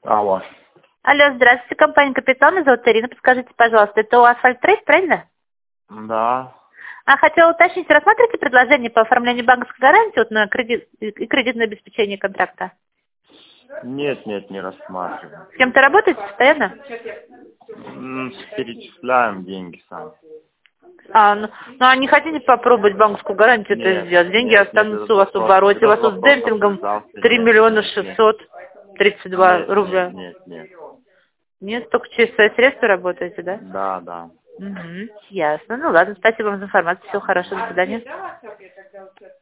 Алло. Алло, здравствуйте, компания «Капитал», меня зовут Ирина, подскажите, пожалуйста, это у «Асфальт Трейд», правильно? Да. Хотела уточнить, рассматриваете предложение по оформлению банковской гарантии вот, на кредит и кредитное обеспечение контракта? Нет, не рассматриваем. С кем-то работаете постоянно? Перечисляем деньги сами. Ну, не хотите попробовать банковскую гарантию это сделать? Деньги останутся у вас в обороте, у вас тут с демпингом 3 миллиона 632 рубля. Нет. Нет, только через свои средства работаете, да? Да. Угу, ясно. Ну ладно, спасибо вам за информацию. Всего хорошего, до свидания.